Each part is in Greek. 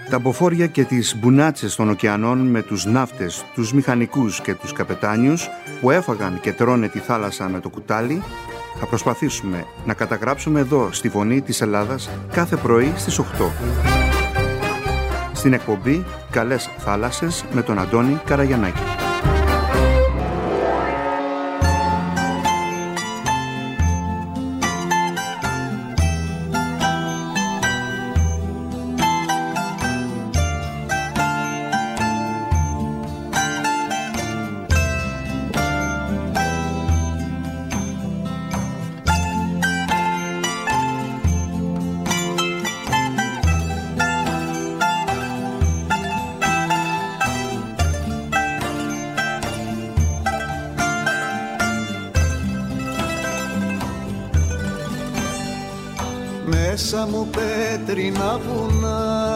Τα μποφόρια και τις μπουνάτσες των ωκεανών με τους ναύτες, τους μηχανικούς και τους καπετάνιους που έφαγαν και τρώνε τη θάλασσα με το κουτάλι, θα προσπαθήσουμε να καταγράψουμε εδώ στη Φωνή της Ελλάδας κάθε πρωί στις 8. Στην εκπομπή «Καλές θάλασσες» με τον Αντώνη Καραγιαννάκη. Μέσα μου πέτρινα βουνά,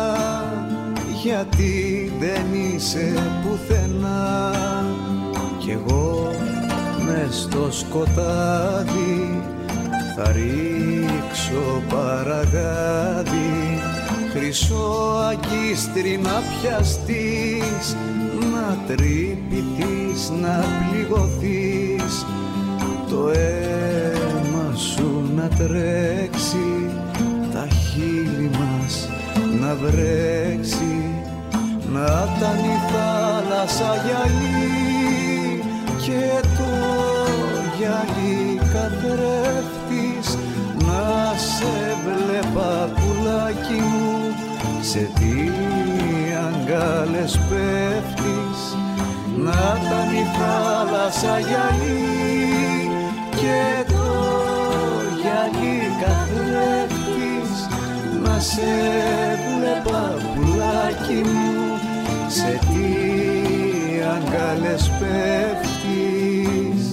γιατί δεν είσαι πουθενά. Κι εγώ μες στο σκοτάδι θα ρίξω παραγάδι, χρυσό αγκίστρι να πιαστείς, να τρυπηθείς, να πληγωθείς, το αίμα σου να τρέξει, τα χείλη μας να βρέξει, να ήταν η θάλασσα γυαλί και το γυαλί καθρέφτης, να σε βλέπα πουλάκι μου, σε τι αγκάλες πέφτεις, να ήταν η θάλασσα γυαλί και το γυαλί καθρέφτης, να σε βλέπα πουλάκι μου, σε τι αγκάλες πέφτεις.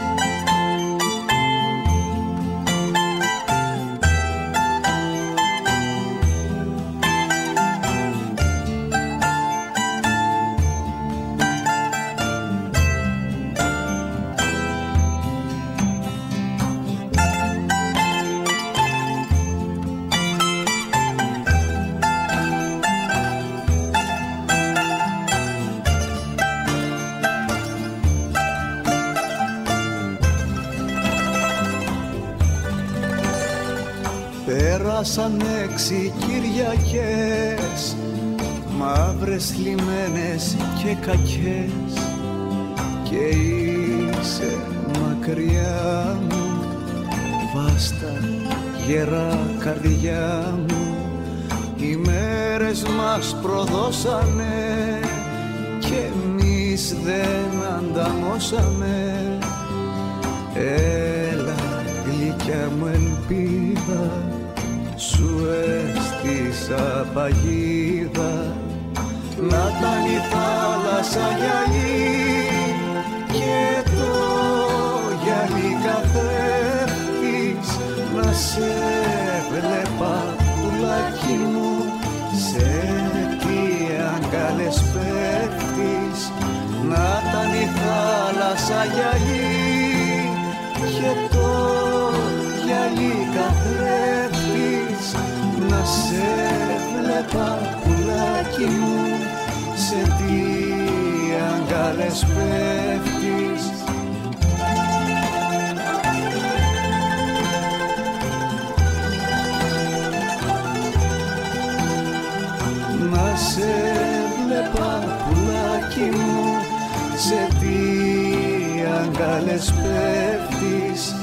Πέρασαν 6 Κυριακές, μαύρες λιμένες και κακές, και είσαι μακριά μου, βάστα γερά καρδιά μου. Οι μέρες μας προδώσανε και εμείς δεν ανταμώσαμε. Έλα γλυκιά μου ελπίδα, σου έστησα παγίδα, να ήταν η θάλασσα γυαλί και το γυαλί καθρέφτης, να σε βλέπα πουλάκι μου, σε τι αγκάλες πέφτεις, να ήταν η θάλασσα γυαλί και το γυαλί καθρέφτης, να σε βλέπα πουλάκι μου, σε τι αγκάλες πέφτεις. Να σε βλέπα πουλάκι μου, σε τι αγκάλες πέφτεις.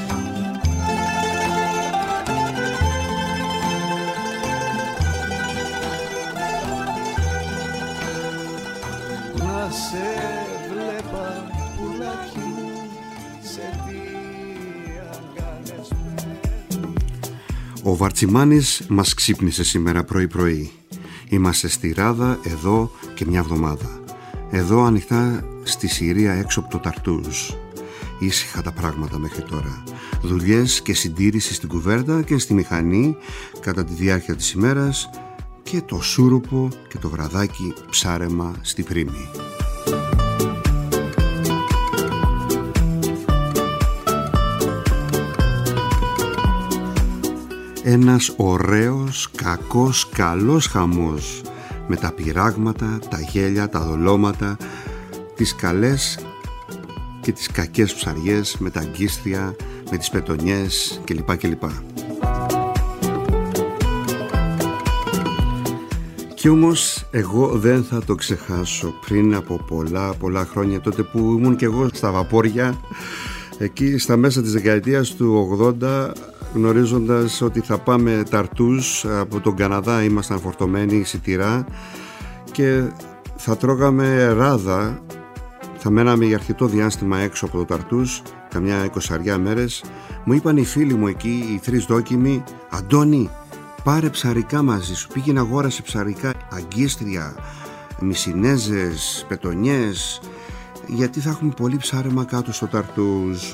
Να σε βλέπα πουλάκι μου, σε τι αγκάλες πέφτεις. Ο Βαρτσιμάνης μας ξύπνησε σήμερα πρωί-πρωί. Είμαστε στη Ράδα εδώ και μια εβδομάδα. Εδώ ανοιχτά στη Συρία έξω από το Ταρτούζ. Ήσυχα τα πράγματα μέχρι τώρα. Δουλειές και συντήρηση στην κουβέρτα και στη μηχανή κατά τη διάρκεια της ημέρας, και το σούρουπο και το βραδάκι ψάρεμα στη πρίμη. Ένας ωραίος, κακός, καλός χαμός με τα πειράγματα, τα γέλια, τα δολώματα, τις καλές και τις κακές ψαριές, με τα αγκίστρια, με τις πετονιές κλπ. Κι όμως εγώ δεν θα το ξεχάσω, πριν από πολλά χρόνια, τότε που ήμουν και εγώ στα βαπόρια, εκεί στα μέσα της δεκαετίας του 80, γνωρίζοντας ότι θα πάμε Ταρτούς, από τον Καναδά ήμασταν φορτωμένοι σιτηρά και θα τρώγαμε ράδα, θα μέναμε για αρκετό διάστημα έξω από το Ταρτούς, καμιά 20 μέρες. Μου είπαν οι φίλοι μου εκεί, οι 3 δόκιμοι, Αντώνη, πάρε ψαρικά μαζί σου. Πήγαινε, αγόρασε ψαρικά, αγκίστρια, μισινέζες, πετονιές, γιατί θα έχουμε πολύ ψάρεμα κάτω στο Ταρτούς.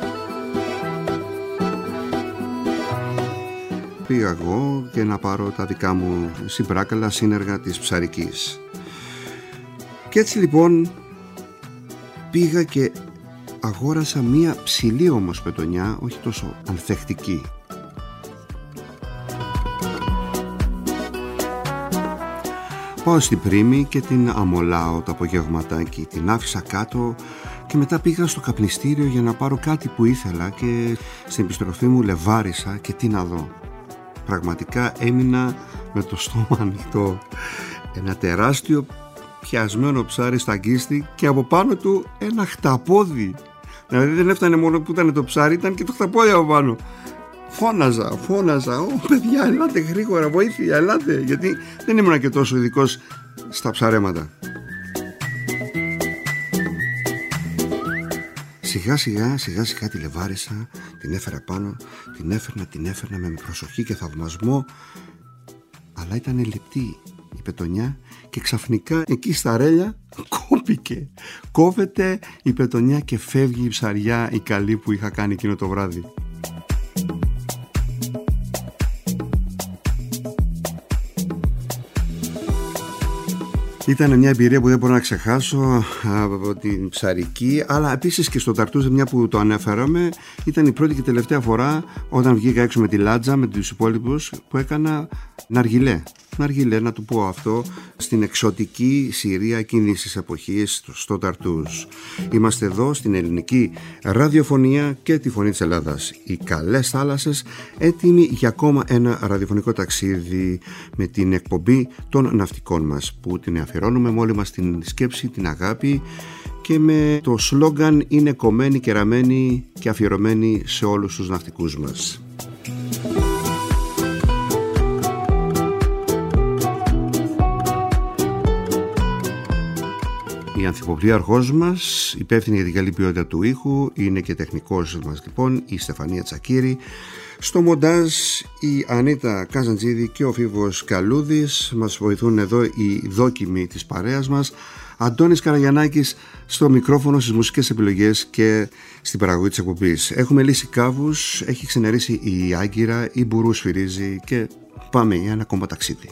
Πήγα εγώ και να πάρω τα δικά μου συμπράκαλα σύνεργα της ψαρικής. Και έτσι λοιπόν πήγα και αγόρασα μία ψηλή όμως πετονιά, όχι τόσο ανθεκτική. Πάω στην Πρίμη και την αμολάω το απογευματάκι, την άφησα κάτω και μετά πήγα στο καπνιστήριο για να πάρω κάτι που ήθελα και στην επιστροφή μου λεβάρισα και τι να δω. Πραγματικά έμεινα με το στόμα ανοιχτό. Ένα τεράστιο πιασμένο ψάρι στα αγκίστη και από πάνω του ένα χταπόδι. Δηλαδή δεν έφτανε μόνο που ήταν το ψάρι, ήταν και το χταπόδι από πάνω. Φώναζα, παιδιά, ελάτε γρήγορα, βοήθεια, ελάτε, γιατί δεν ήμουν και τόσο ειδικός στα ψαρέματα. Σιγά σιγά τη λεβάρισα, την έφερα πάνω, την έφερνα με προσοχή και θαυμασμό, αλλά ήταν λεπτή η πετονιά και ξαφνικά εκεί στα ρέλια κόπηκε. Κόβεται η πετονιά και φεύγει η ψαριά η καλή που είχα κάνει εκείνο το βράδυ. Ήταν μια εμπειρία που δεν μπορώ να ξεχάσω από την ψαρική, αλλά επίσης και στο Ταρτούς, μια που το ανέφεραμε, ήταν η πρώτη και τελευταία φορά όταν βγήκα έξω με τη Λάτζα, με τους υπόλοιπους, που έκανα ναργιλέ, να του πω αυτό, στην εξωτική Συρία εκείνης της εποχής, στο Ταρτούς. Είμαστε εδώ στην ελληνική ραδιοφωνία και τη Φωνή της Ελλάδας. Οι καλές θάλασσες, έτοιμοι για ακόμα ένα ραδιοφωνικό ταξίδι με την εκπομπή των ναυτικών μας, που την αφιερώνουμε με όλη μας την σκέψη, την αγάπη και με το σλόγγαν «Είναι κομμένοι και ραμμένοι και αφιερωμένοι σε όλους τους ναυτικούς μας». Η ανθυποπλοίαρχός μας, υπεύθυνη για την καλή ποιότητα του ήχου, είναι και τεχνικός μας λοιπόν, η Στεφανία Τσακύρη. Στο μοντάζ η Ανίτα Καζαντζίδη και ο Φίβος Καλούδης. Μας βοηθούν εδώ οι δόκιμοι της παρέας μας. Αντώνης Καραγιαννάκης στο μικρόφωνο, στις μουσικές επιλογές και στην παραγωγή της εκπομπής. Έχουμε λύσει κάβους, έχει ξενερίσει η Άγκυρα, η Μπουρού σφυρίζει και πάμε για ένα ακόμα ταξίδι.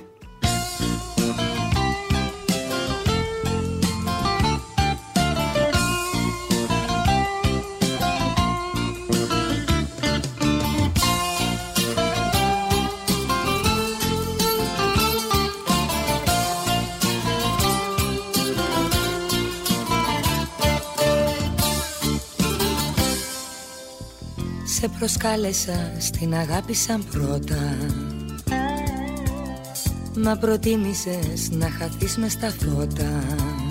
Σε προσκάλεσα, στην αγάπησα πρώτα. Μα προτίμησες να χαθείς μες στα φώτα.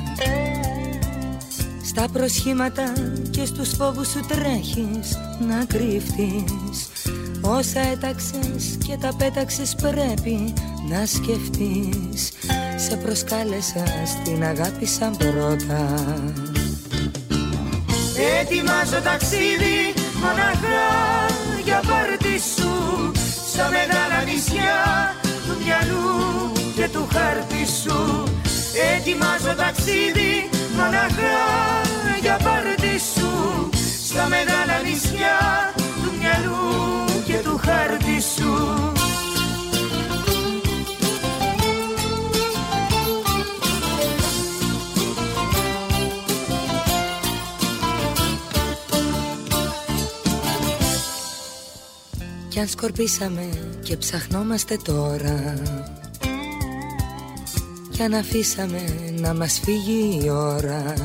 Στα προσχήματα και στους φόβους σου τρέχεις να κρύφτεις. Όσα έταξες και τα πέταξες πρέπει να σκεφτείς. Σε προσκάλεσα, στην αγάπησα πρώτα. Ετοιμάζω ταξίδι μοναχά για πάρτι σου, στα μεγάλα νησιά του μυαλού και του χάρτη σου. Ετοιμάζω ταξίδι μοναχά για πάρτι σου, στα μεγάλα νησιά του μυαλού και του χάρτη σου. Κι αν σκορπίσαμε και ψαχνόμαστε τώρα, κι αν αφήσαμε να μας φύγει η ώρα.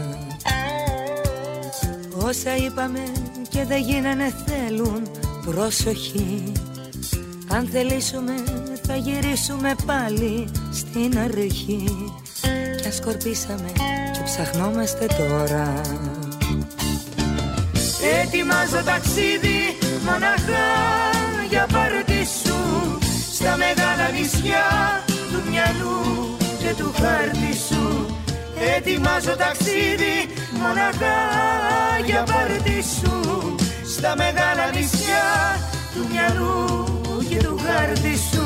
Όσα είπαμε και δεν γίνανε θέλουν προσοχή. Αν θελήσουμε θα γυρίσουμε πάλι στην αρχή. Κι αν σκορπίσαμε και ψαχνόμαστε τώρα. Ετοιμάζω ταξίδι μοναχά για πάρτι σου, στα μεγάλα νησιά του μυαλού και του χάρτη σου. Ετοιμάζω ταξίδι μοναχά για πάρτι σου, στα μεγάλα νησιά του μυαλού και του χάρτη σου.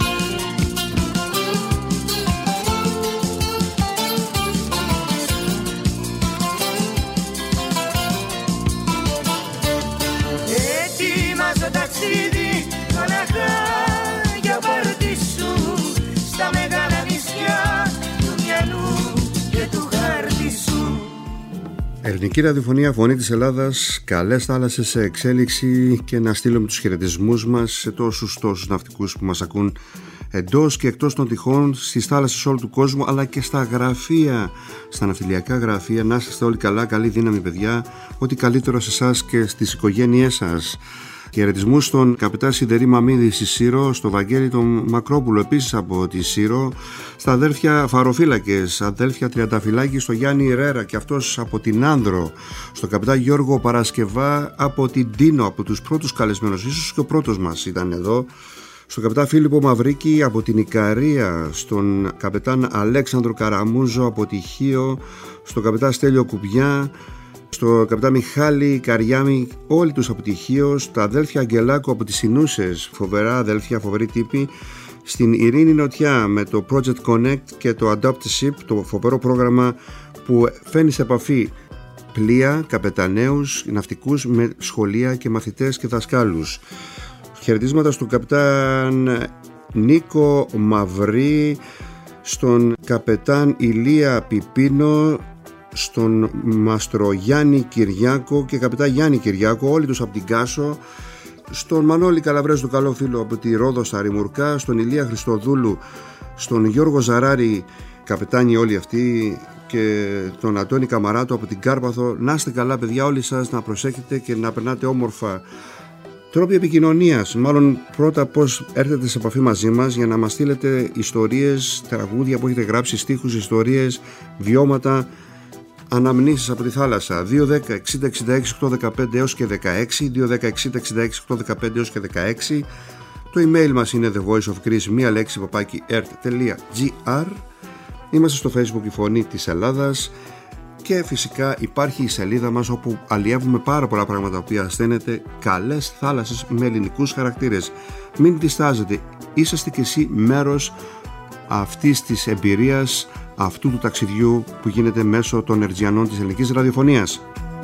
Ετοιμάζω ταξίδι μοναχά για πάρτι σου, στα μεγάλα νησιά του μυαλού και του χάρτη σου. Ελληνική ραδιοφωνία, Φωνή της Ελλάδας, καλές θάλασσες σε εξέλιξη, και να στείλουμε τους χαιρετισμούς μας σε τόσους ναυτικούς που μας ακούν εντός και εκτός των τυχών, στις θάλασσες όλου του κόσμου, αλλά και στα γραφεία, στα ναυτιλιακά γραφεία. Να είστε όλοι καλά, καλή δύναμη παιδιά, ό,τι καλύτερο σε εσάς και στις οικογένειές σας. Χαιρετισμούς στον καπετάν Σιδερή Μαμίδη στη Σύρο, στο Βαγγέλη τον Μακρόπουλο επίσης από τη Σύρο, στα αδέλφια Φαροφύλακες, αδέλφια Τριανταφυλάκη, στο Γιάννη Ρέρα και αυτός από την Άνδρο, στο καπετάν Γιώργο Παρασκευά από την Τίνο, από τους πρώτους καλεσμένους, ίσως και ο πρώτος μας ήταν εδώ, στον καπετάν Φίλιππο Μαυρίκη από την Ικαρία, στον καπετάν Αλέξανδρο Καραμούζο από τη Χίο, στον καπετάν Στέλιο Κουπιά, στο καπετάν Μιχάλη Καριάμι, όλοι τους από τη Χίο, στα αδέλφια Αγγελάκου από τις Σινούσες, φοβερά αδέλφια, φοβερή τύπη, στην Ειρήνη Νοτιά με το Project Connect και το Adopteship, το φοβερό πρόγραμμα που φέρνει σε επαφή πλοία, καπεταναίους, ναυτικούς με σχολεία και μαθητές και δασκάλους. Χαιρετίσματα στον καπετάν Νίκο Μαυρή, στον καπετάν Ηλία Πιπίνο, στον μαστρο Γιάννη Κυριάκο και καπετάν Γιάννη Κυριάκο, όλοι τους από την Κάσο, στον Μανώλη Καλαβρέζου, του καλό φίλο από τη Ρόδο στα Ρημουρκά, στον Ηλία Χριστοδούλου, στον Γιώργο Ζαράρη, καπετάνοι όλοι αυτοί, και τον Αντώνη Καμαράτο από την Κάρπαθο. Να είστε καλά παιδιά όλοι σας, να προσέχετε και να περνάτε όμορφα. Τρόποι επικοινωνίας, μάλλον πρώτα πώς έρθετε σε επαφή μαζί μας για να μας στείλετε ιστορίες, τραγούδια που έχετε γράψει, στίχους, ιστορίες, βιώματα, αναμνήσεις από τη θάλασσα. 210-60-66-815 έως και 16, 210-60-66-815 έως και 16. Το email μας είναι thevoiceofgreece, μία λέξη, @ert.gr. Είμαστε στο Facebook η Φωνή της Ελλάδας, και φυσικά υπάρχει η σελίδα μας όπου αλλιεύουμε πάρα πολλά πράγματα τα οποία στέλνετε, καλές θάλασσες με ελληνικούς χαρακτήρες. Μην διστάζετε, είσαστε κι εσύ μέρος αυτής της εμπειρίας, αυτού του ταξιδιού που γίνεται μέσω των Ερτζιανών της ελληνικής ραδιοφωνίας.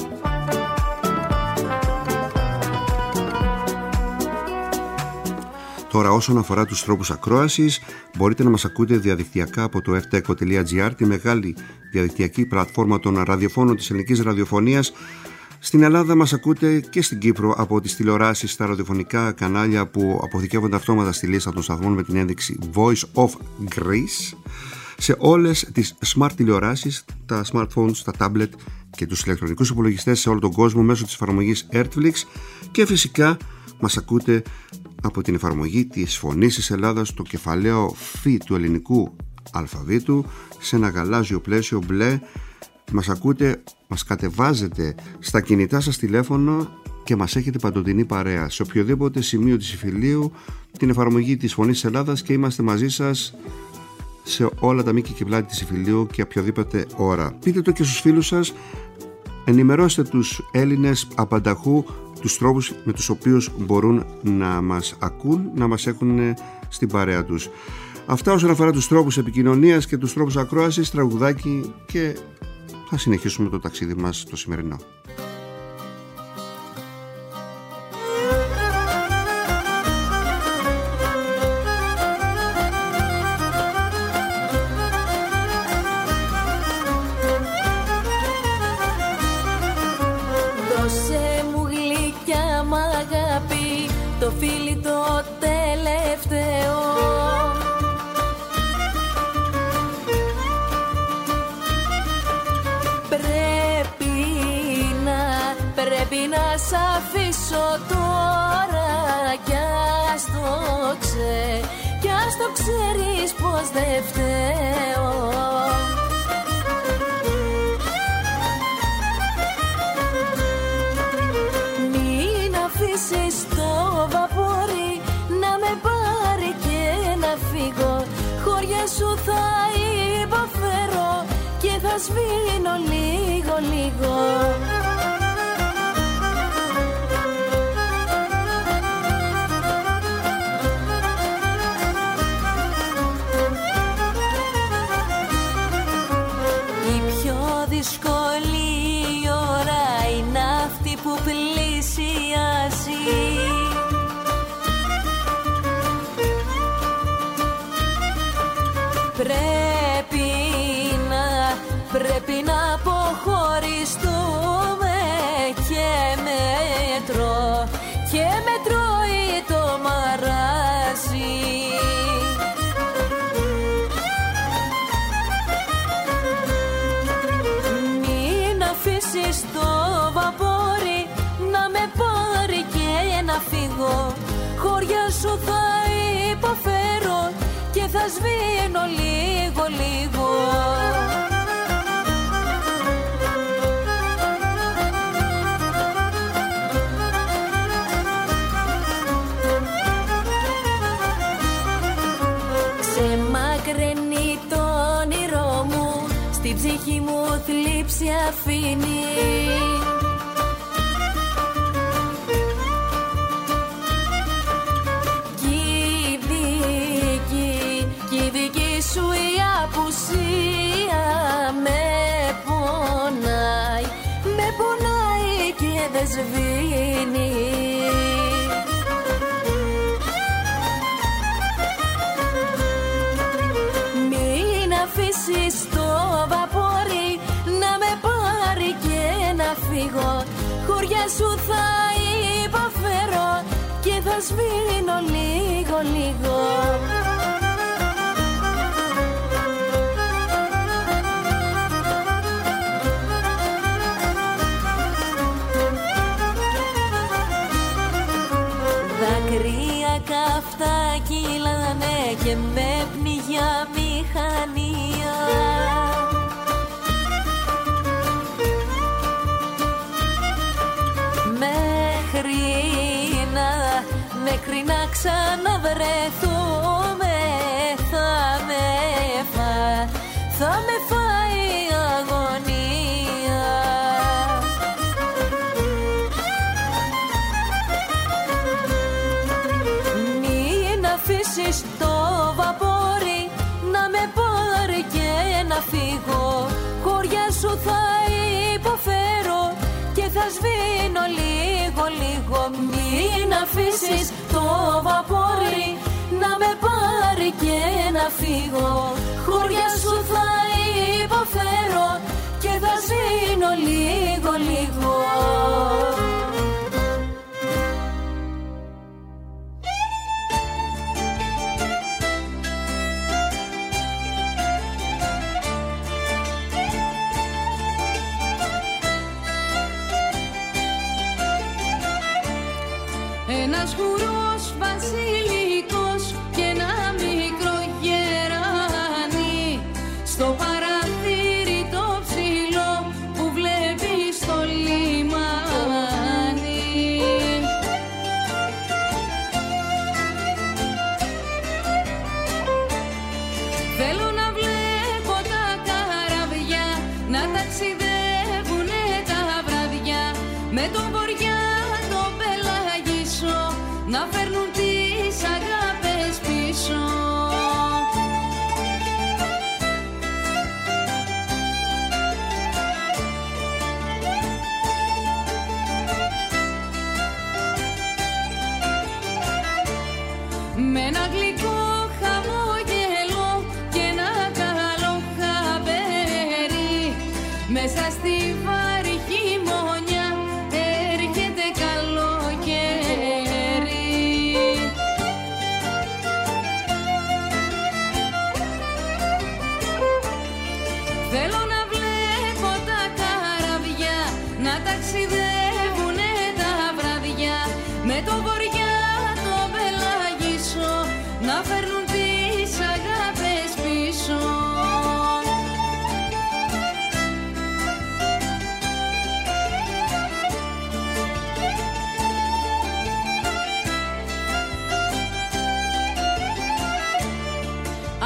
Τώρα, όσον αφορά τους τρόπους ακρόασης, μπορείτε να μας ακούτε διαδικτυακά από το fteco.gr, τη μεγάλη διαδικτυακή πλατφόρμα των ραδιοφώνων της ελληνικής ραδιοφωνίας. Στην Ελλάδα μας ακούτε και στην Κύπρο από τις τηλεοράσεις, στα ραδιοφωνικά κανάλια που αποθηκεύονται αυτόματα στη λίστα των σταθμών με την ένδειξη Voice of Greece, σε όλες τις smart τηλεοράσεις, τα smartphones, τα tablet και τους ηλεκτρονικούς υπολογιστές σε όλο τον κόσμο μέσω της εφαρμογής Airtflix, και φυσικά μας ακούτε από την εφαρμογή της Φωνής της Ελλάδας, το κεφαλαίο φι του ελληνικού αλφαβήτου, σε ένα γαλάζιο πλαίσιο μπλε. Μας ακούτε, μας κατεβάζετε στα κινητά σας τηλέφωνο και μας έχετε παντοτινή παρέα σε οποιοδήποτε σημείο της Ιφιλίου, την εφαρμογή της Φωνής της Ελλάδας, και είμαστε μαζί σας σε όλα τα μήκη και πλάτη της Ιφιλίου και οποιοδήποτε ώρα. Πείτε το και στους φίλους σας, ενημερώστε τους Έλληνες απανταχού τους τρόπους με τους οποίους μπορούν να μας ακούν, να μας έχουν στην παρέα τους. Αυτά όσον αφορά τους τρόπους επικοινωνίας και τους τρόπους ακρόασης, τραγουδάκι, και θα συνεχίσουμε το ταξίδι μας το σημερινό. Το φίλι το τελευταίο, διώξε κι ας το ξέρεις πως δεν φταίω. Μην αφήσεις το βαπόρι να με πάρει και να φύγω. Χώρια σου θα υποφέρω και θα σβήνω λίγο λίγο. Δύσκολη ώρα είναι αυτή που πλησιάζει. Πρέπει να αποχωριστούμε και με τρώει το μαράζι. Στο βαπόρι να με πάρει και να φύγω. Χώρια σου θα υποφέρω και θα σβήνω λίγο λίγο. Ξεμακραίνει το όνειρό μου, στην ψυχή μου θλίψη αφήνει. Κι η δική σου η απουσία με πονάει και δεν σβήνει. Μην αφήσεις το βαπόρι να με πάρει και να φύγω. Χωριά σου θα υποφέρω και θα σβήνω λίγο λίγο. Δάκρυα καυτά κύλανε και με πνιγιά μηχανία. Μέχρι να ξαναβρεθούμε θα με φάει η αγωνία. Μην αφήσεις το βαπόρι να με πάρει και να φύγω. Χωριά σου θα υποφέρω και θα σβήνω λίγο λίγο. Μην αφήσεις το βαπόρι να με πάρει και να φύγω. Χωριά σου θα υποφέρω και θα σβήνω λίγο λίγο. Ένας χουρός βασιλικός και ένα μικρό γεράνι στο παραθύρι το ψηλό που βλέπει στο λιμάνι.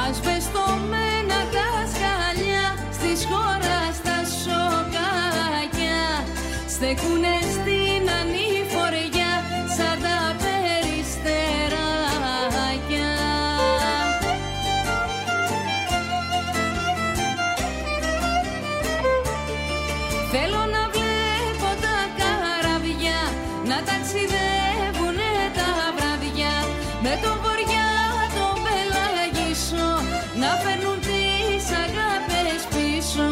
ασβεστομένα τα σκαλιά της χώρας τα σοκάκια στεκούνε στην ανηφοριά σαν τα περιστεράκια. Θέλω να βλέπω τα καραβιά να ταξιδεύουνε τα βραδιά με τον βοριά τον πελαγισό να φέρνουν τις αγάπες πίσω.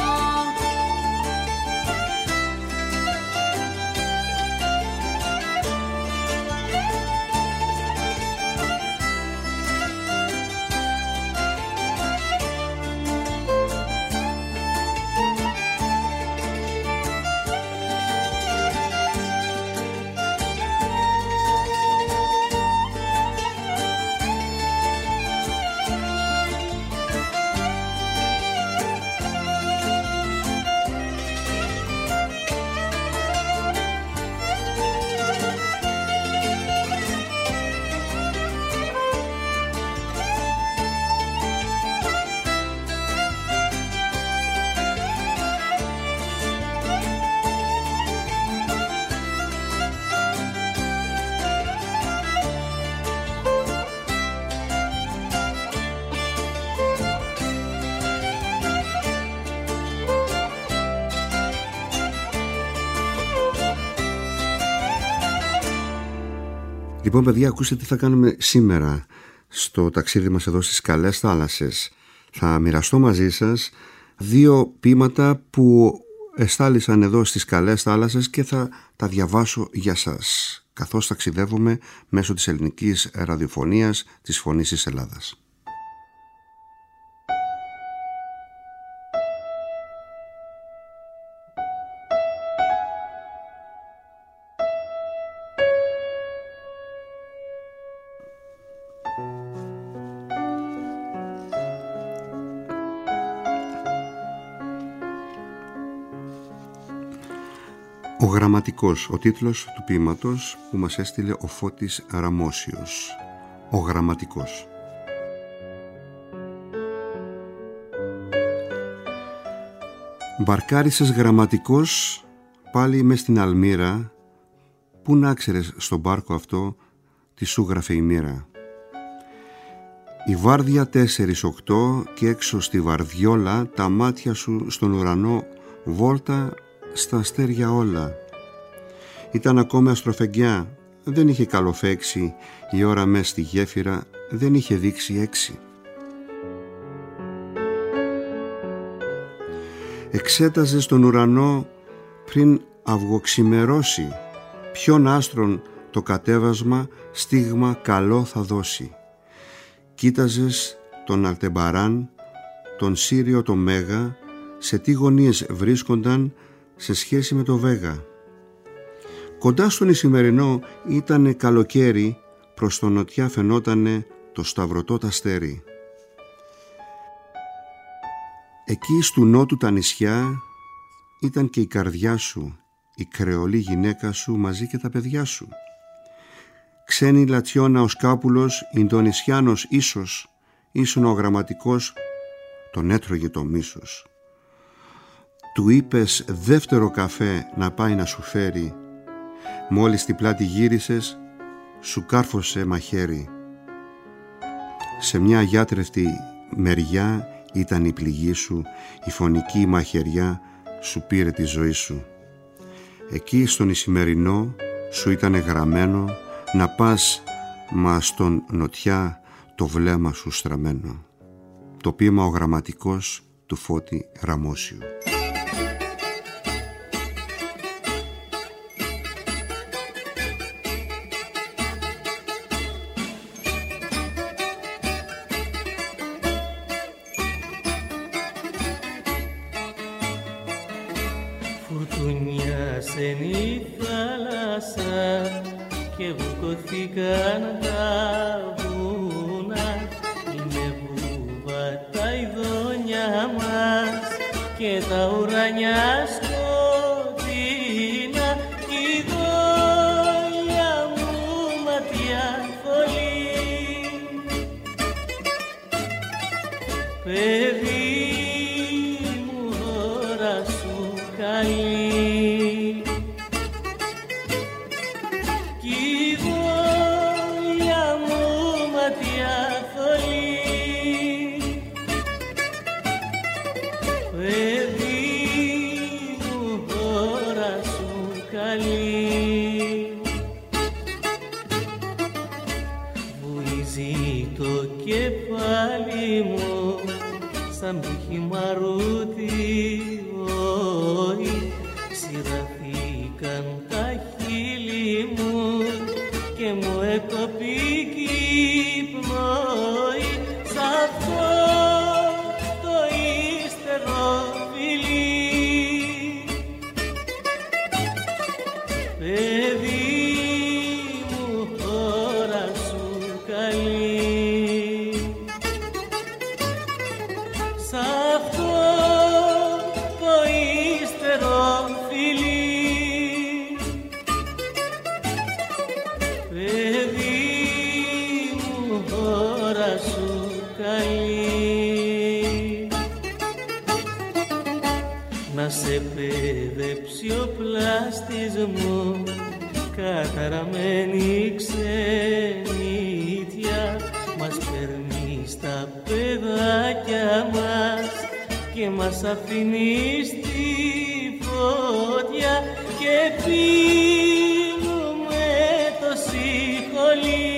Λοιπόν, παιδιά, ακούστε τι θα κάνουμε σήμερα στο ταξίδι μας εδώ στις καλές θάλασσες. Θα μοιραστώ μαζί σας 2 ποίηματα που εστάλησαν εδώ στις καλές θάλασσες και θα τα διαβάσω για σας, καθώς ταξιδεύουμε μέσω της ελληνικής ραδιοφωνίας της Φωνής της Ελλάδας. Ο Γραμματικός, ο τίτλος του ποίηματος που μας έστειλε ο Φώτης Ραμόσιος. Ο Γραμματικός. Μπαρκάρισες γραμματικός πάλι μες στην αλμύρα, πού να ξέρες στον μπάρκο αυτό τι σου γράφε η μοίρα. Η βάρδια 4-8 και έξω στη βαρδιόλα τα μάτια σου στον ουρανό βόλτα στα αστέρια όλα. Ήταν ακόμα αστροφεγγιά, δεν είχε καλοφέξει, η ώρα μες στη γέφυρα δεν είχε δείξει 6. Εξέταζε στον ουρανό πριν αυγοξημερώσει, ποιον άστρον το κατέβασμα στίγμα καλό θα δώσει. Κοίταζες τον Αλτεμπαράν, τον Σύριο το Μέγα, σε τι γωνίες βρίσκονταν σε σχέση με το Βέγα. Κοντά στον Ισημερινό ήτανε καλοκαίρι, προς το νοτιά φαινότανε το σταυρωτό ταστέρι. Εκεί στου νότου τα νησιά ήταν και η καρδιά σου, η κρεολή γυναίκα σου μαζί και τα παιδιά σου. Ξένη λατσιώνα ο Σκάπουλος, Ινδονησιάνος ίσως, ήσουν ο Γραμματικός, τον έτρωγε το μίσος. Του είπες δεύτερο καφέ να πάει να σου φέρει, μόλις την πλάτη γύρισες σου κάρφωσε μαχαίρι. Σε μια αγιάτρευτη μεριά ήταν η πληγή σου, η φωνική μαχαιριά σου πήρε τη ζωή σου. Εκεί στον Ισημερινό σου ήταν γραμμένο να πας, μα στον νοτιά το βλέμμα σου στραμμένο. Το ποίημα «Ο Γραμματικός» του Φώτη Ραμόσιου. Φουρτουνιάσεν η θάλασσα και βουκωθήκαν τα βουνά. Είναι βούβα τα ειδόνια μας και τα ουρανιά σκοτεινά. Η δόλια μου ματιά θολή παιδί μου ώρα σου καλή κι η δόλια μου ματιά θολή παιδί μου ώρα σου καλή βουίζει το κεφάλι μου σαν το χυμαρούτι, σειραθήκαν τα χείλη μου και μου εκοπήκε η πνοή σ' αυτό το ύστερο φιλί. Παιδί μου ώρα σου καλή σ' αυτό το ύστερο φιλί. Παιδί μου ώρα σου καλή να σε παιδέψει ο πλάστης μου καταραμένη ξενίτια μας παίρνει στα παιδάκια μας και μας αφήνει στη φωτιά και πίνουμε το σιχολί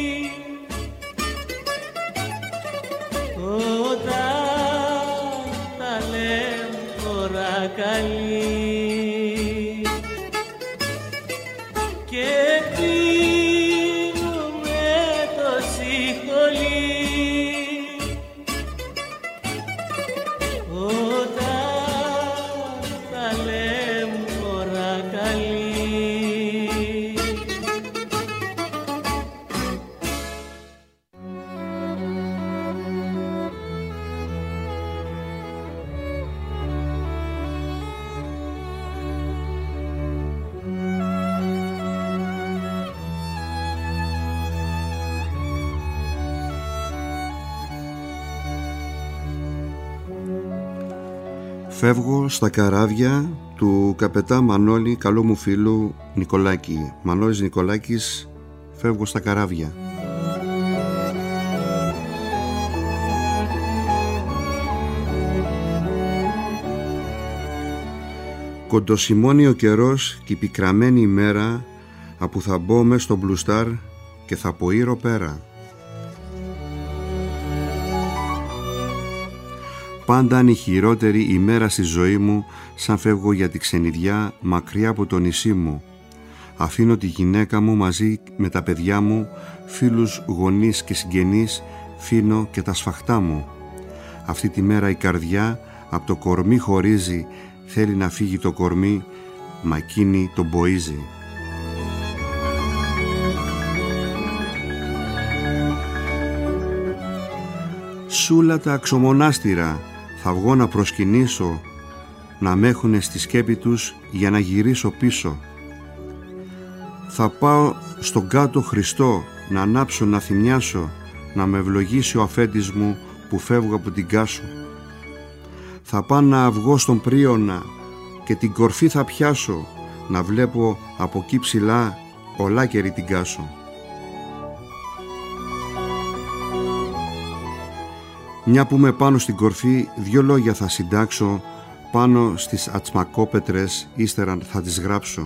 όταν τα λέμε ώρα καλή και πίνουμε το σιχολί όταν τα λέμε ώρα καλή. Φεύγω στα καράβια του καπετά Μανώλη, καλό μου φίλου Νικολάκη. Μανώλης Νικολάκης, φεύγω στα καράβια. Κοντοσημώνει ο καιρός κι η πικραμένη ημέρα, απού θα μπω μες στο μπλουστάρ και θα ποήρω πέρα. Πάντα είναι η χειρότερη ημέρα στη ζωή μου, σαν φεύγω για τη ξενιδιά μακριά από το νησί μου. Αφήνω τη γυναίκα μου μαζί με τα παιδιά μου, φίλους, γονείς και συγγενείς, φύνω και τα σφαχτά μου. Αυτή τη μέρα η καρδιά από το κορμί χωρίζει, θέλει να φύγει το κορμί, μα εκείνη τον μποίζει. Σούλα τα αξομονάστηρα, θα βγω να προσκυνήσω, να μ' έχουνε στη σκέπη τους για να γυρίσω πίσω. Θα πάω στον κάτω Χριστό, να ανάψω, να θυμιάσω, να με ευλογήσει ο αφέντης μου που φεύγω από την Κάσο. Θα πάω να βγω στον Πρίωνα και την κορφή θα πιάσω, να βλέπω από εκεί ψηλά ολάκερη την Κάσο. Μια που είμαι πάνω στην κορφή, δυο λόγια θα συντάξω, πάνω στις ατσμακόπετρες ύστερα θα τις γράψω.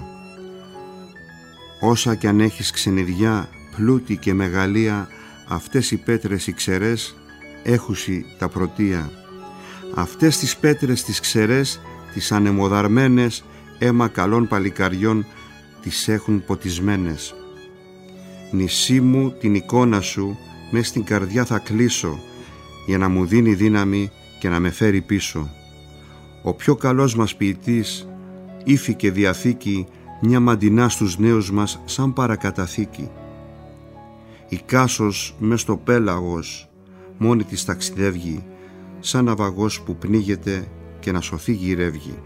Όσα κι αν έχεις ξενιδιά, πλούτη και μεγαλεία, αυτές οι πέτρες οι ξερές έχουσι τα πρωτεία. Αυτές τις πέτρες τις ξερές, τις ανεμοδαρμένες, αίμα καλών παλικαριών τις έχουν ποτισμένες. Νησί μου την εικόνα σου μες στην καρδιά θα κλείσω, για να μου δίνει δύναμη και να με φέρει πίσω. Ο πιο καλός μας ποιητής, ύφη και διαθήκη, μια μαντινά στους νέους μας σαν παρακαταθήκη. Η Κάσος μες στο πέλαγος μόνη της ταξιδεύγει, σαν ναυαγός που πνίγεται και να σωθεί γυρεύγει.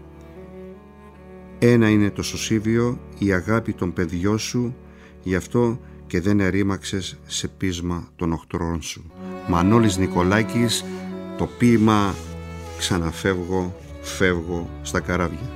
Ένα είναι το σωσίβιο, η αγάπη των παιδιών σου, γι' αυτό και δεν ερήμαξες σε πείσμα των οχτρών σου. Μανώλης Νικολάκης, το ποίημα «Ξαναφεύγω, φεύγω στα καράβια».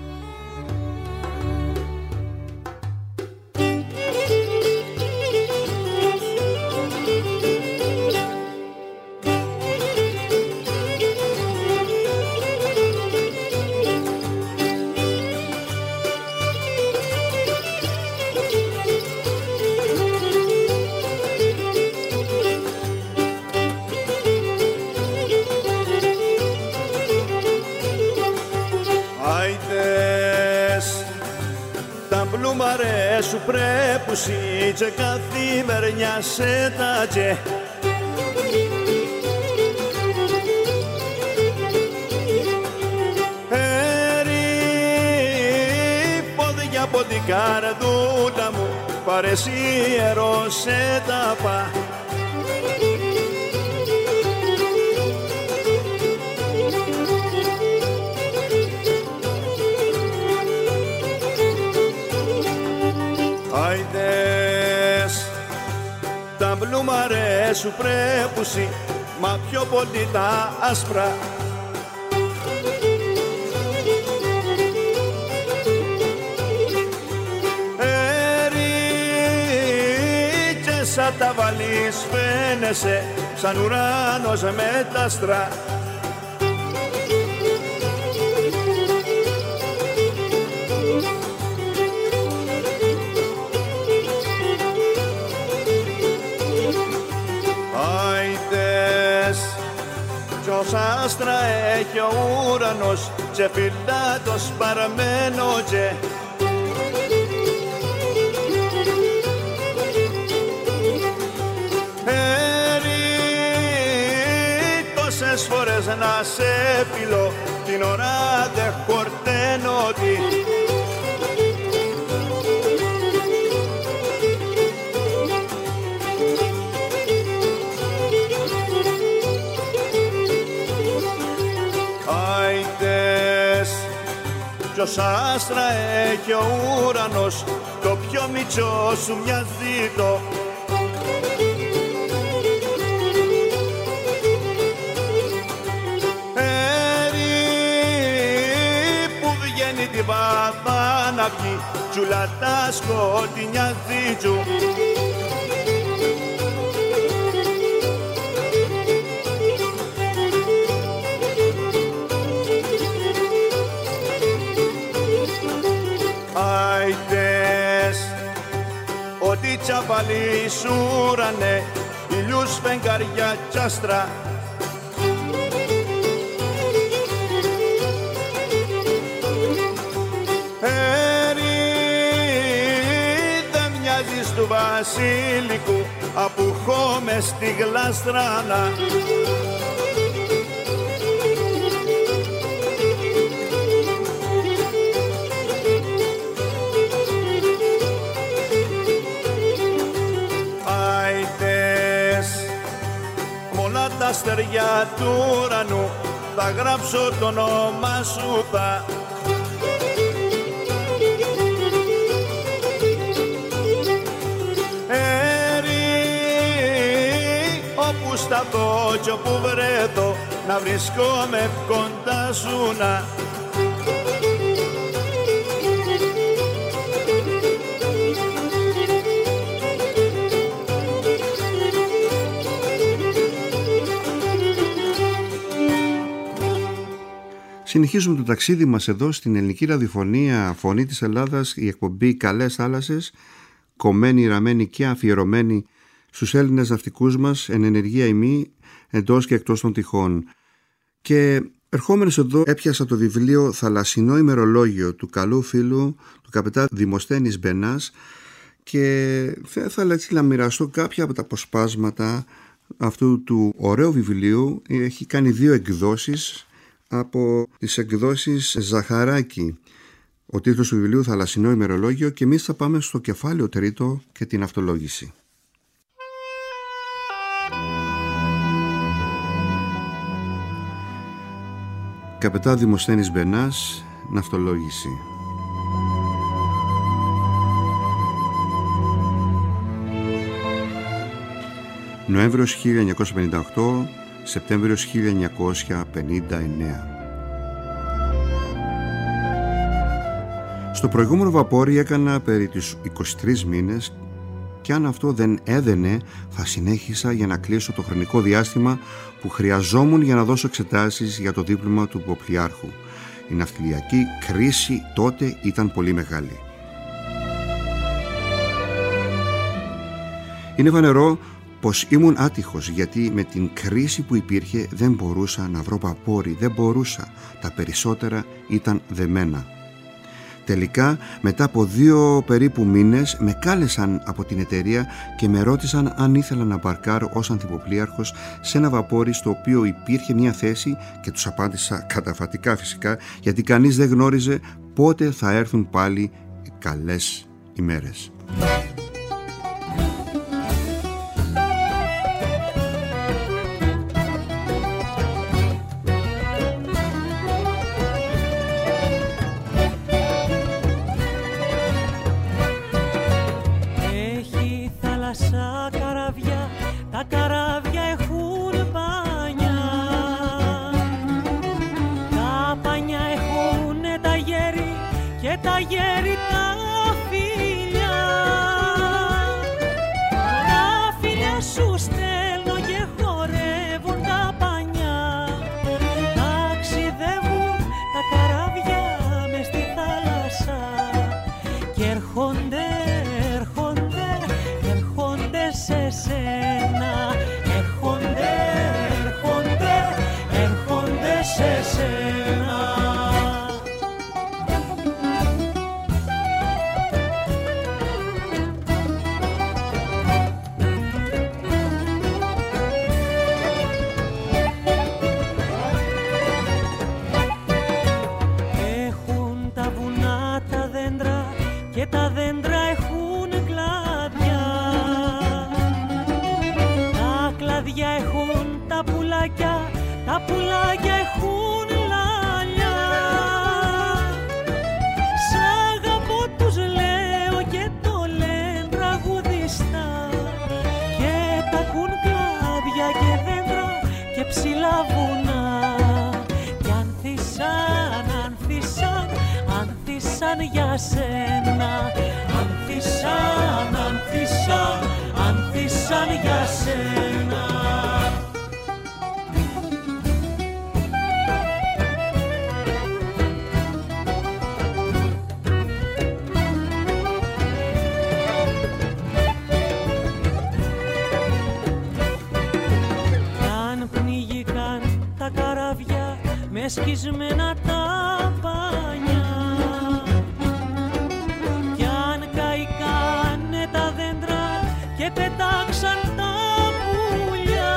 Σου πρέπουσι και καθημερινιά σε τάτζε πόδια από την καρδούλα μου παρεσίερο σε τα πα. Άιντες, τα μπλούμαρε σου πρέπουσι, μα πιο πολύ τα άσπρα. Και σαν τα βαλείς φαίνεσαι, σαν ουράνος με τα άστρα. Κι άστρα έχει ο ουρανός και φυλά το σπαρμένο και τόσες φορές να σε φιλώ την ώρα δε χορταίνω τι. Ποιος άστρα έχει ο ουρανός, το πιο μητσό σου μοιάζει το. Που βγαίνει την πάθα να πει, τσουλά τα σκοτεινιά ζήτζου. Ότι τσαπαλί σου ουρανέ, ηλιούς φεγγαριά κι άστρα. Δεν μοιάζεις του βασίλικου, απουχώ μες στη γλαστράνα. Τα αστεριά του ουρανού θα γράψω το όνομα σου θα. Όπου σταθώ κι όπου βρέθω να βρισκόμαι κοντά σου να. Συνεχίζουμε το ταξίδι μας εδώ στην ελληνική ραδιοφωνία Φωνή της Ελλάδας, η εκπομπή Καλές Θάλασσες, κομμένη, ραμμένη και αφιερωμένη στους Έλληνες ναυτικούς μας εν ενεργεία ημί εντός και εκτός των τυχών. Και ερχόμενος εδώ έπιασα το βιβλίο «Θαλασσινό ημερολόγιο» του καλού φίλου του καπετάν Δημοσθένης Μπενάς και θα ήθελα έτσι να μοιραστώ κάποια από τα αποσπάσματα αυτού του ωραίου βιβλίου. Έχει κάνει 2 εκδόσεις από τις εκδόσεις Ζαχαράκη. Ο τίτλος του βιβλίου «Θαλασσινό ημερολόγιο» και εμείς θα πάμε στο κεφάλαιο 3 και την αυτολόγηση. Καπετάν Δημοσθένης Μπενάς, ναυτολόγηση. Νοέμβριος 1958, Σεπτέμβριος 1959. Στο προηγούμενο βαπόρι έκανα περί τους 23 μήνες και αν αυτό δεν έδαινε θα συνέχισα για να κλείσω το χρονικό διάστημα που χρειαζόμουν για να δώσω εξετάσεις για το δίπλωμα του υποπλιάρχου. Η ναυτιλιακή κρίση τότε ήταν πολύ μεγάλη. Είναι φανερό πως ήμουν άτυχος, γιατί με την κρίση που υπήρχε δεν μπορούσα να βρω βαπόρι, δεν μπορούσα. Τα περισσότερα ήταν δεμένα. Τελικά, μετά από 2 περίπου μήνες, με κάλεσαν από την εταιρεία και με ρώτησαν αν ήθελα να μπαρκάρω ως ανθυποπλίαρχος σε ένα βαπόρι στο οποίο υπήρχε μια θέση και τους απάντησα καταφατικά φυσικά, γιατί κανείς δεν γνώριζε πότε θα έρθουν πάλι οι καλές ημέρες. Για σένα, ανθίσαν για σένα. Κι αν πνίγηκαν τα καράβια με σκισμένα τα πανιά, και πετάξαν τα πουλιά,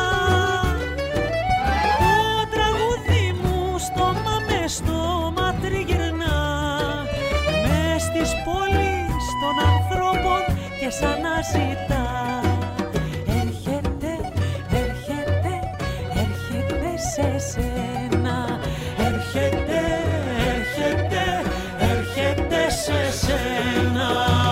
το τραγούδι μου στόμα με στόμα τριγυρνά, μες της πόλης των ανθρώπων και σαν να ζητά. Έρχεται, έρχεται, έρχεται σε σένα, έρχεται, έρχεται, έρχεται σε σένα.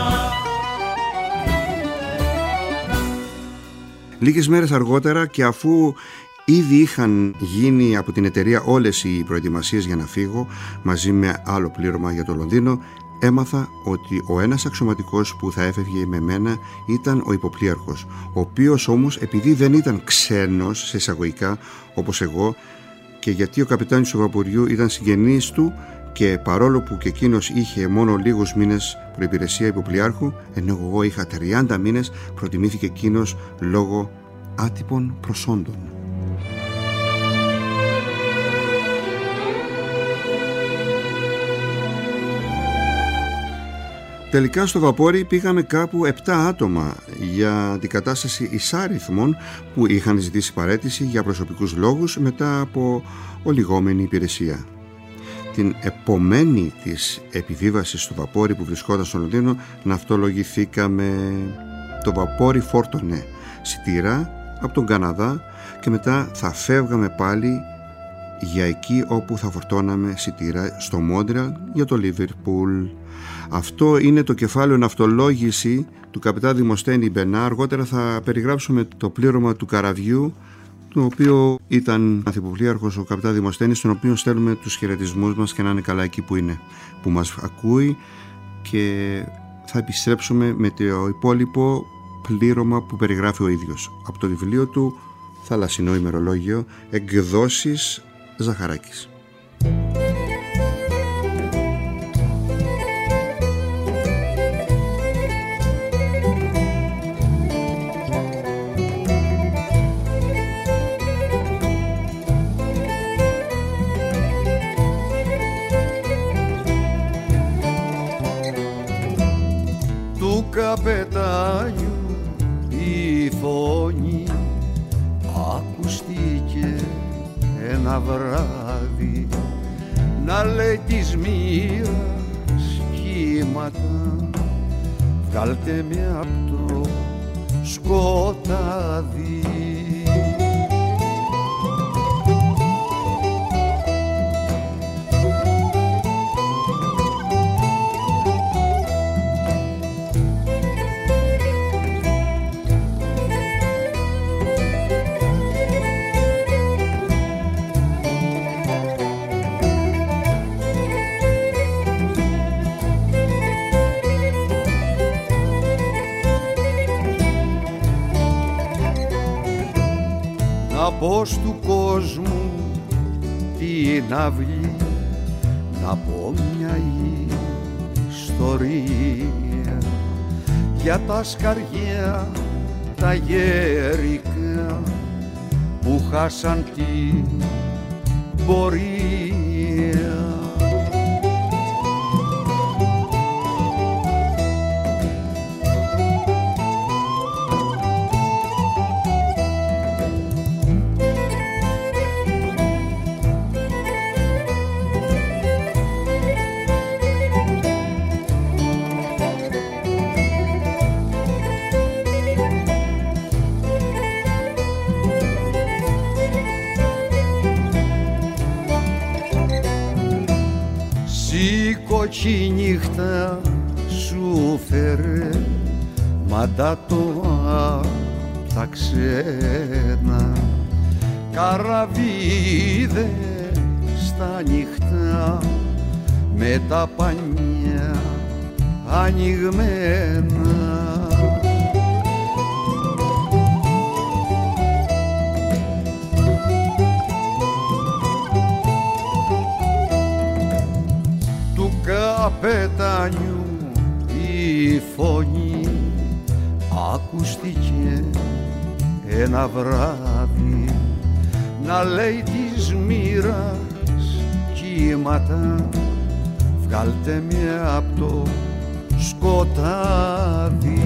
Λίγες μέρες αργότερα, και αφού ήδη είχαν γίνει από την εταιρεία όλες οι προετοιμασίες για να φύγω μαζί με άλλο πλήρωμα για το Λονδίνο, έμαθα ότι ο ένας αξιωματικός που θα έφευγε με μένα ήταν ο υποπλίαρχος, ο οποίος όμως, επειδή δεν ήταν ξένος σε εισαγωγικά όπως εγώ, και γιατί ο καπιτάνιος του βαποριού ήταν συγγενής του, και παρόλο που και εκείνος είχε μόνο λίγους μήνες προϋπηρεσία υποπλιάρχου, ενώ εγώ είχα 30 μήνες, προτιμήθηκε εκείνος λόγω άτυπων προσόντων. Τελικά στο βαπόρι πήγαμε κάπου 7 άτομα για αντικατάσταση εισάριθμων που είχαν ζητήσει παραίτηση για προσωπικούς λόγους μετά από ολιγόμενη υπηρεσία. Την επομένη της επιβίβασης στο βαπόρι που βρισκόταν στο Λονδίνο, ναυτολογηθήκαμε. Το βαπόρι φόρτωνε σιτήρα από τον Καναδά και μετά θα φεύγαμε πάλι για εκεί όπου θα φορτώναμε σιτήρα στο Μόντρεαλ για το Λίβερπουλ. Αυτό είναι το κεφάλαιο ναυτολόγηση του καπιτάν Δημοσθένη Μπενά. Αργότερα θα περιγράψουμε το πλήρωμα του καραβιού το οποίο ήταν ανθυποπλοίαρχος ο καπετάν Δημοσθένης, τον οποίο στέλνουμε τους χαιρετισμούς μας και να είναι καλά εκεί που είναι, που μας ακούει, και θα επιστρέψουμε με το υπόλοιπο πλήρωμα που περιγράφει ο ίδιος από το βιβλίο του Θαλασσινό ημερολόγιο, εκδόσεις Ζαχαράκης. Καπετάνιου η φωνή ακουστήκε ένα βράδυ να λέει της μοίρας κύματα, βγάλτε με απ' το σκοτάδι. Να πω του κόσμου την αυλή, να πω μια ιστορία για τα σκαριά τα γερικά που χάσαν την πορεία. Η νύχτα σου φέρε μαντάτο απ' τα ξένα, καραβίδες στα νύχτα με τα πανιά ανοιγμένα. Καπετάνιου η φωνή ακούστηκε ένα βράδυ να λέει της μοίρας κύματα, βγάλτε με απ' το σκοτάδι.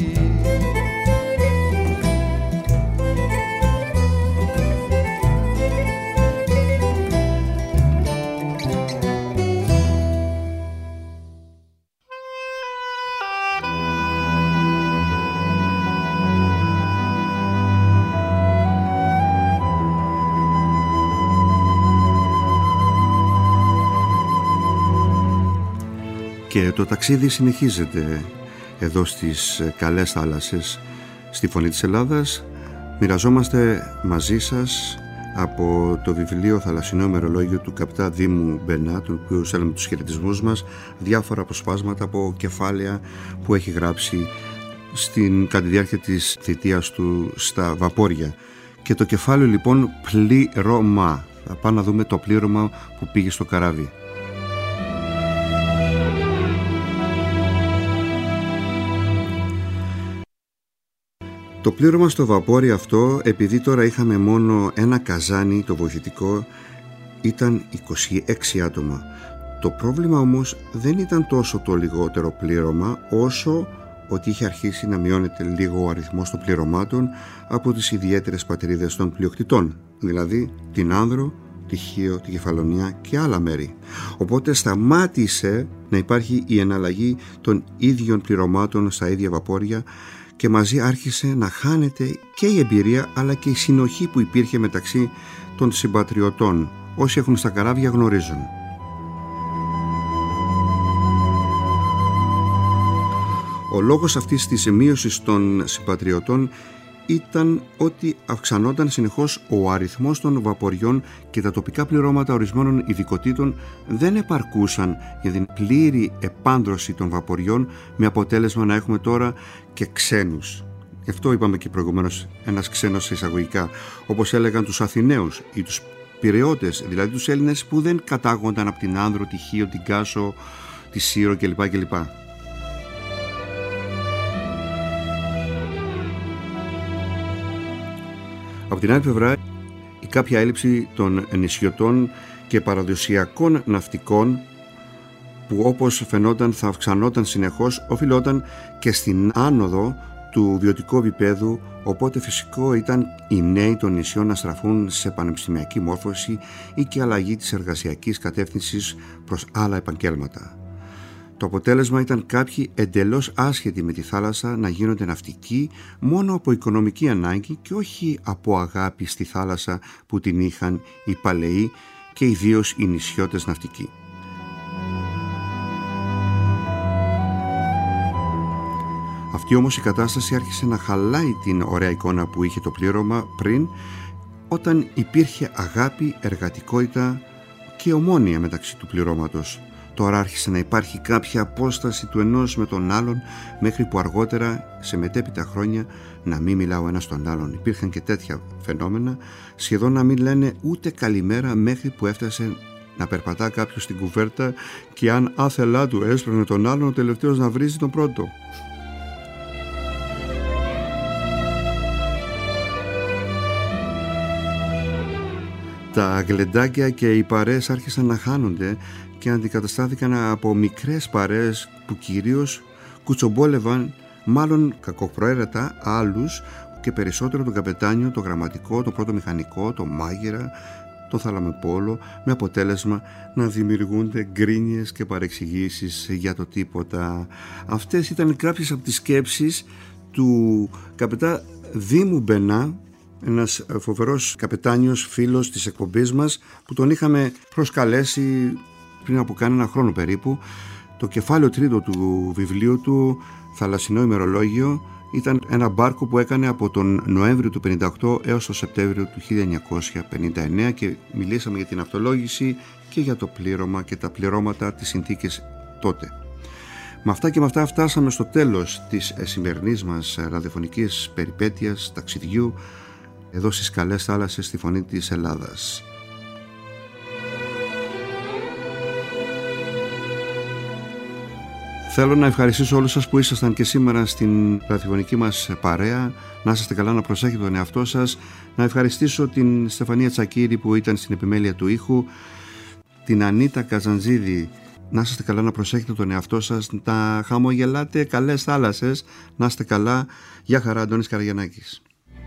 Και το ταξίδι συνεχίζεται εδώ στις καλές θάλασσες, στη Φωνή της Ελλάδας. Μοιραζόμαστε μαζί σας από το βιβλίο Θαλασσινό ημερολόγιο του καπτά Δήμου Μπενά, του οποίου στέλνουμε τους χαιρετισμούς μας, διάφορα αποσπάσματα από κεφάλαια που έχει γράψει κατά τη διάρκεια της θητείας του στα βαπόρια. Και το κεφάλαιο λοιπόν πλήρωμα. Θα πάμε να δούμε το πλήρωμα που πήγε στο καράβι. Το πλήρωμα στο βαπόρι αυτό, επειδή τώρα είχαμε μόνο ένα καζάνι, το βοηθητικό, ήταν 26 άτομα. Το πρόβλημα όμως δεν ήταν τόσο το λιγότερο πλήρωμα, όσο ότι είχε αρχίσει να μειώνεται λίγο ο αριθμός των πληρωμάτων από τις ιδιαίτερες πατρίδες των πλειοκτητών, δηλαδή την Άνδρο, τη Χίο, τη Κεφαλονιά και άλλα μέρη. Οπότε σταμάτησε να υπάρχει η εναλλαγή των ίδιων πληρωμάτων στα ίδια βαπόρια και μαζί άρχισε να χάνεται και η εμπειρία αλλά και η συνοχή που υπήρχε μεταξύ των συμπατριωτών. Όσοι έχουν στα καράβια γνωρίζουν. Ο λόγος αυτής της μείωσης των συμπατριωτών ήταν ότι αυξανόταν συνεχώς ο αριθμός των βαποριών και τα τοπικά πληρώματα ορισμένων ειδικοτήτων δεν επαρκούσαν για την πλήρη επάνδρωση των βαποριών, με αποτέλεσμα να έχουμε τώρα και ξένους. Γι' αυτό είπαμε και προηγουμένως ένας ξένος εισαγωγικά, όπως έλεγαν τους Αθηναίους ή τους Πειραιώτες, δηλαδή τους Έλληνες που δεν κατάγονταν από την Άνδρο, τη Χίο, την Κάσο, τη Σύρο κλπ. Από την άλλη πλευρά, η κάποια έλλειψη των νησιωτών και παραδοσιακών ναυτικών, που όπως φαινόταν θα αυξανόταν συνεχώς, οφειλόταν και στην άνοδο του βιωτικού επίπεδου, οπότε φυσικό ήταν οι νέοι των νησιών να στραφούν σε πανεπιστημιακή μόρφωση ή και αλλαγή της εργασιακής κατεύθυνσης προς άλλα επαγγέλματα. Το αποτέλεσμα ήταν κάποιοι εντελώς άσχετοι με τη θάλασσα να γίνονται ναυτικοί μόνο από οικονομική ανάγκη και όχι από αγάπη στη θάλασσα που την είχαν οι παλαιοί και ιδίως οι νησιώτες ναυτικοί. Αυτή όμως η κατάσταση άρχισε να χαλάει την ωραία εικόνα που είχε το πλήρωμα πριν, όταν υπήρχε αγάπη, εργατικότητα και ομόνοια μεταξύ του πληρώματος. Τώρα άρχισε να υπάρχει κάποια απόσταση του ενός με τον άλλον, μέχρι που αργότερα, σε μετέπειτα χρόνια, να μην μιλάω ένας τον άλλον. Υπήρχαν και τέτοια φαινόμενα, σχεδόν να μην λένε ούτε καλημέρα, μέχρι που έφτασε να περπατά κάποιος στην κουβέρτα και αν άθελά του έσπραινε τον άλλον, ο τελευταίος να βρίζει τον πρώτο. Τα γλεντάκια και οι παρέες άρχισαν να χάνονται και αντικαταστάθηκαν από μικρές παρέες που κυρίως κουτσομπόλευαν, μάλλον κακοπροαίρετα, άλλους και περισσότερο τον καπετάνιο, το γραμματικό, το πρώτο μηχανικό, το μάγειρα, τον θαλαμεπόλο, με αποτέλεσμα να δημιουργούνται γκρίνιες και παρεξηγήσεις για το τίποτα. Αυτές ήταν κάποιες από τις σκέψεις του καπετά Δήμου Μπενά, ένας φοβερός καπετάνιος φίλος της εκπομπής μας, που τον είχαμε προσκαλέσει πριν από κανένα χρόνο περίπου. Το κεφάλαιο τρίτο του βιβλίου του, Θαλασσινό ημερολόγιο, ήταν ένα μπάρκο που έκανε από τον Νοέμβριο του 1958 έως τον Σεπτέμβριο του 1959 και μιλήσαμε για την αυτολόγηση και για το πλήρωμα και τα πληρώματα, τις συνθήκες τότε. Με αυτά και με αυτά φτάσαμε στο τέλος της σημερινής μας ραδιοφωνικής περιπέτειας ταξιδιού εδώ στις καλές θάλασσες, στη Φωνή της Ελλάδας. Θέλω να ευχαριστήσω όλους σας που ήσασταν και σήμερα στην ραδιοφωνική μας παρέα. Να είστε καλά, να προσέχετε τον εαυτό σας. Να ευχαριστήσω την Στεφανία Τσακίρη που ήταν στην επιμέλεια του ήχου, την Ανίτα Καζαντζίδη. Να είστε καλά, να προσέχετε τον εαυτό σας, να χαμογελάτε, καλές θάλασσες. Να είστε καλά. Γεια χαρά, Αντώνης Καραγιαννάκης.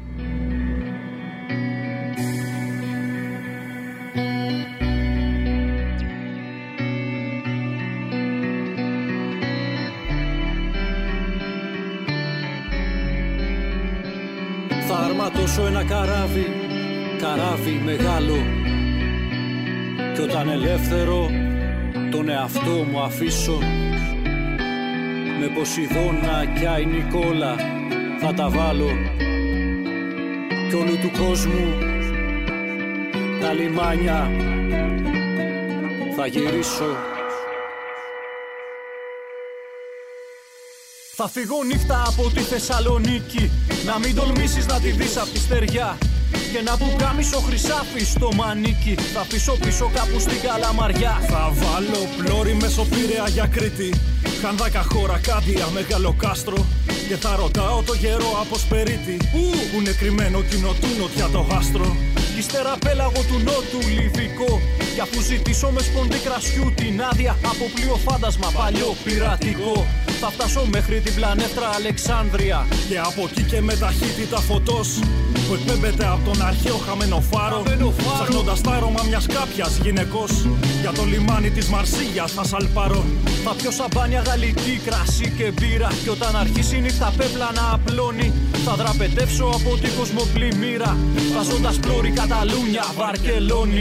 Θα αρματώσω ένα καράβι, καράβι μεγάλο, κι όταν ελεύθερο τον εαυτό μου αφήσω, με Ποσειδώνα κι Άι Νικόλα θα τα βάλω, κι όλου του κόσμου τα λιμάνια θα γυρίσω. Θα φύγω νύχτα από τη Θεσσαλονίκη, να μην τολμήσεις να τη δεις απ' τη στεριά, και να πουκάμισο χρυσάφι στο μανίκι, θα αφήσω πίσω κάπου στην Καλαμαριά. Θα βάλω πλώρη Μεσοπήραια για Κρήτη, Χανδάκα, χώρα, Κάντια, Μεγάλο Κάστρο, και θα ρωτάω το γερό από Σπερίτη, που είναι κρυμμένο κοινό του νότια το άστρο. Ύστερα πέλαγο του νότου Λιβικό, κι αφού ζητήσω με σπονδί κρασιού την άδεια από πλοίο φάντασμα παλιό πειρατικό, θα φτάσω μέχρι την πλανέτρα Αλεξάνδρεια, και από εκεί και με ταχύτητα φωτός που εκπέμπεται από τον αρχαίο χαμένο φάρο, ψάχνοντας τα άρωμα μιας κάποιας γυναικός, για το λιμάνι της Μαρσίγιας θα σαλπαρώ. Θα πιω σαμπάνια, γαλλική, κρασί και μπύρα, και όταν αρχίσει η νύχτα πέπλα να απλώνει, θα δραπετεύσω από την κοσμοπλημμύρα, βάζοντας πλώρη Καταλούνια, Βαρκελόνη.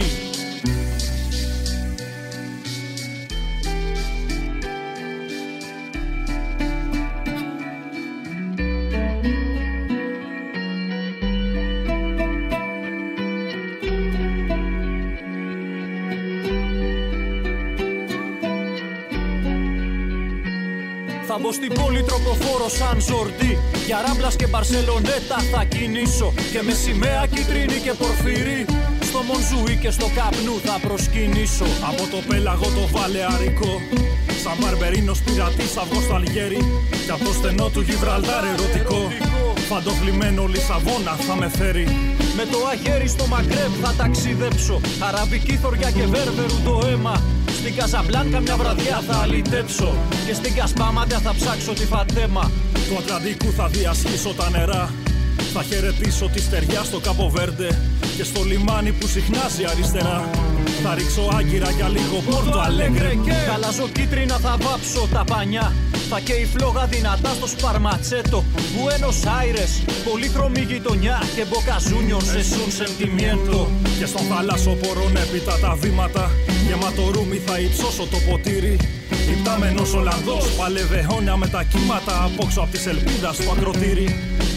Θα μπω στην πόλη τροκοφόρο σαν Ζορντί. Για Ράμπλας και Μπαρσελονέτα θα κινήσω. Και με σημαία κίτρινη και πορφυρί στο Μονζούι και στο Καπνού θα προσκυνήσω. Από το πέλαγο το Βαλεαρικό, σαν Μπαρμπερίνος πειρατής θα βγω στο Αλγέρι. Κι από το στενό του Γιβραλτάρ ερωτικό, φαντοφλιμμένο Λισαβόνα θα με φέρει. Με το αγέρι στο Μαγκρέμπ θα ταξιδέψω. Αραβική θωριά και βέρβερου το αίμα. Στην Καζαμπλάνκα μια βραδιά θα αλυτέψω. Και στην Κασπάματια θα ψάξω τη Φατέμα. Του Ατλαντικού θα διασχίσω τα νερά. Θα χαιρετήσω τη στεριά στο Καποβέρντε. Και στο λιμάνι που συχνάζει αριστερά θα ρίξω άγκυρα για λίγο Πόρτο Αλέγκρε. Χαλάζω κίτρινα θα βάψω τα πανιά. Θα καίει φλόγα δυνατά στο Σπαρματσέτο. Μπουένος Άιρες, πολύχρωμη γειτονιά. Και Μποκαζούνιο σε σουν σεντιμιέντο. Και στον θαλάσσοπορον έπειτα τα βήματα. Γεμάτο ρούμι θα υψώσω το ποτήρι. Υπτάμενος Ολλανδός, παλευαιώνια με τα κύματα. Απόξω απ' της ελπίδας στο ακροτήρι.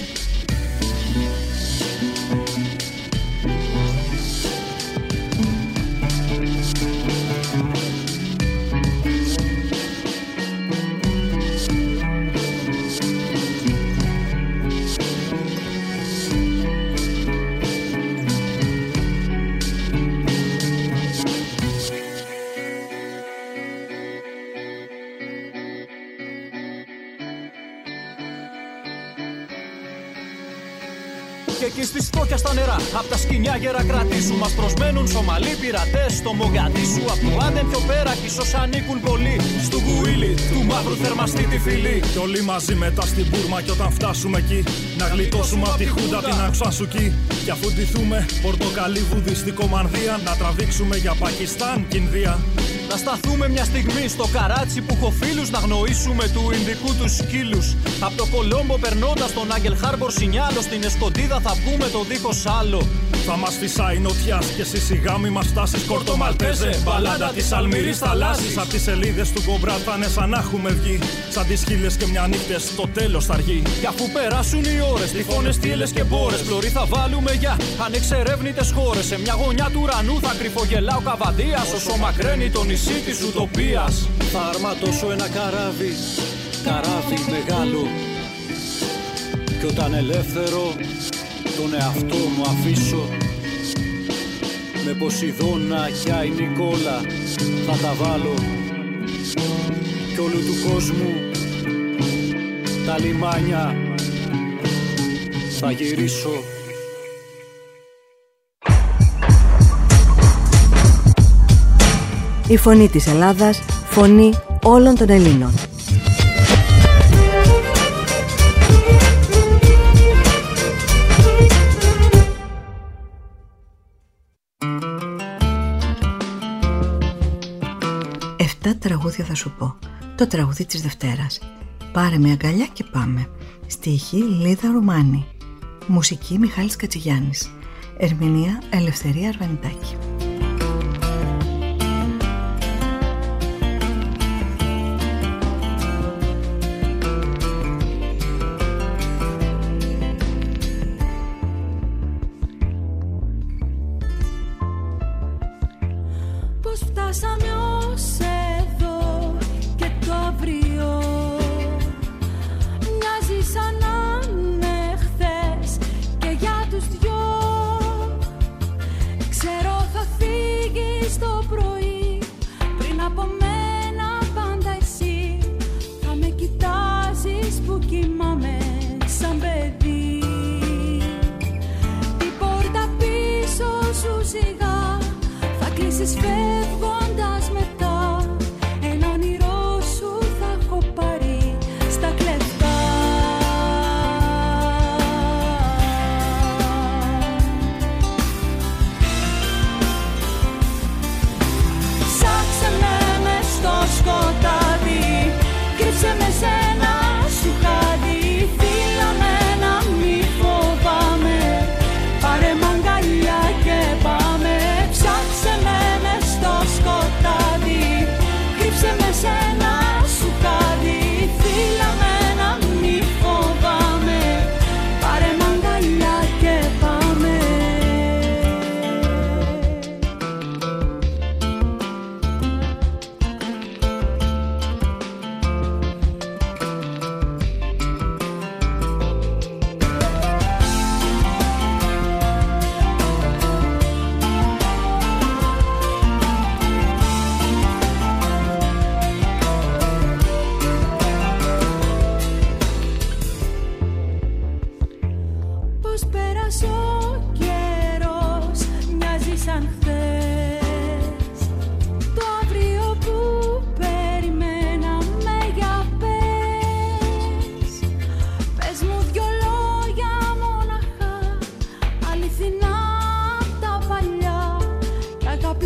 Και εκεί στη στόχια στα νερά, απ' τα σκοινιά γέρα κρατήσου. Μας προσμένουν Σομαλοί πειρατές στο Μογκαντήσου. Απ' του Άντεν πιο πέρα κι ίσως ανήκουν πολλοί. Στου Γουίλι, του μαύρου θερμαστή τη φυλή. Κι όλοι μαζί μετά στην Μπούρμα κι όταν φτάσουμε εκεί, να γλιτώσουμε απ' τη Χούντα την Αξουασουκή. Κι αφού ντυθούμε πορτοκαλί βουδιστικό μανδύα, να τραβήξουμε για Πακιστάν κι Ινδία. Να σταθούμε μια στιγμή στο Καράτσι που έχω φίλους. Να γνωρίσουμε του Ινδικού τους σκύλους. Απ' το Κολόμπο περνώντας τον Άγγελ Χάρμπορ Σινιάλο. Στην Εσκοντίδα θα βγούμε το δίχως άλλο. Θα μας φυσάει νοτιάς και εσύ σιγά μη μας φτάσεις Κόρτο Μαλτέζε. Μπαλάντα της Αλμυρής θαλάσσης. Απ' τις σελίδες του Κομπράτ θα είναι σαν να έχουμε βγει. Σαν τις χίλιες και μια νύχτες το τέλος θα αργεί. Κι αφού περάσουν οι ώρες, τυφώνες, στήλες και μπόρες, πλωρή θα βάλουμε για ανεξερεύνητες χώρες. Σε μια γωνιά του ουρανού θα κρυφογελά ο Καβαντίας. Όσο μακραίνει το νησί της ουτοπίας. Θα αρματώσω ένα καράβι, καράβι μεγάλο. Κι όταν ελεύθερο τον εαυτό μου αφήσω, με Ποσειδώνα κι Άι Νικόλα θα τα βάλω. Κι όλου του κόσμου τα λιμάνια θα γυρίσω. Η φωνή της Ελλάδας, φωνή όλων των Ελλήνων. Τραγούδια θα σου πω. Το τραγούδι της Δευτέρας. Πάρε με αγκαλιά και πάμε. Στίχη Λίδα Ρουμάνη. Μουσική Μιχάλης Κατσιγιάννης. Ερμηνεία Ελευθερία Αρβανιτάκη. Πώς φτάσαμε ως εδώ και το αύριο μοιάζει σαν να είναι χθες και για τους δυο. Ξέρω θα φύγεις το πρωί, πριν από μένα πάντα εσύ θα με κοιτάζεις που κοιμάμαι σαν παιδί. Την πόρτα πίσω σου σιγά θα κλείσεις φεύγοντας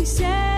Άφησέ